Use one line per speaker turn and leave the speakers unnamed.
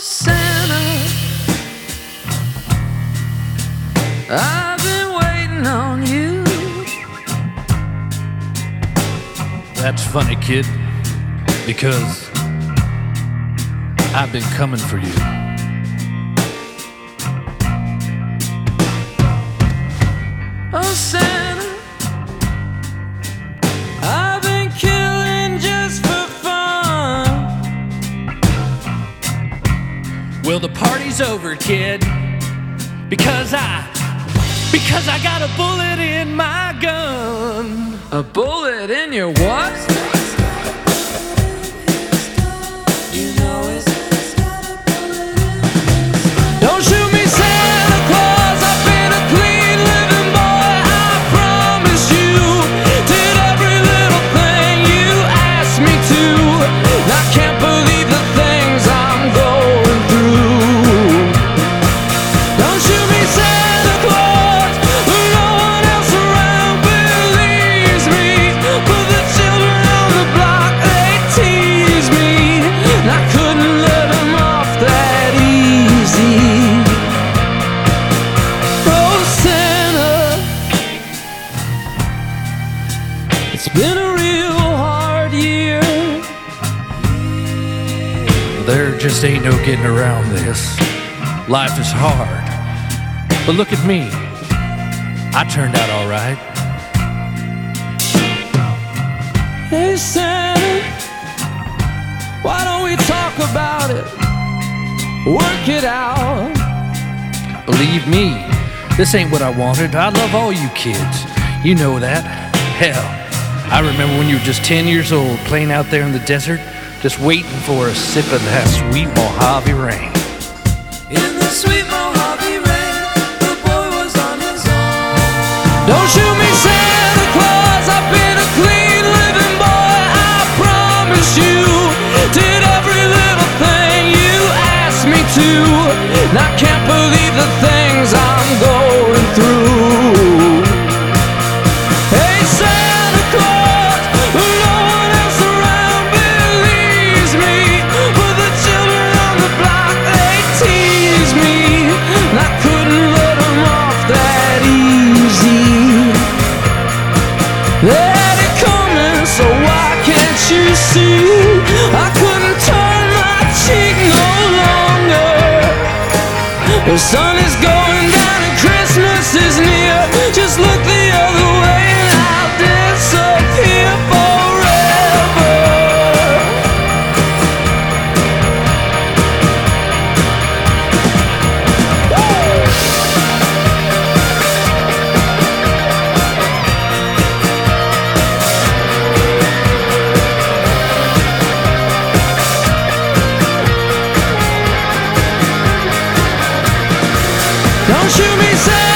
Santa, I've been waiting on you.
That's funny, kid, because I've been coming for you.
Oh, Santa, I've been killing just for fun.
Well, the party's over, kid, because I got a bullet in my gun.
A bullet in your what? Don't shoot me, Santa Claus. I've been a clean living boy. I promise you. Did every little thing you asked me to. I can't believe the things I'm going through. Don't shoot me, Santa Claus. No one else around believes me. But the children on the block, they tease me. And I couldn't let them off that easy. Oh, Santa, it's been a real hard year.
There just ain't no getting around this. Life is hard. But look at me. I turned out all right.
Hey, Santa, why don't we talk about it? Work it out.
Believe me, this ain't what I wanted. I love all you kids. You know that. Hell, I remember when you were just 10 years old, playing out there in the desert, just waiting for a sip of that sweet Mojave rain.
In the sweet Mojave rain, the boy was on his own. Don't shoot me, Santa Claus. I've been a clean living boy. I promise you. Did every little thing you asked me to. And I can't believe the things I'm going through. Hey, Santa Claus, no one else around believes me. But the children on the block, they tease me. And I couldn't let them off that easy. They had it coming, so why can't you see? I couldn't turn my cheek no longer. The sun is going down and Christmas is near. Just look the other way and I'll disappear forever. Don't shoot me, Santa.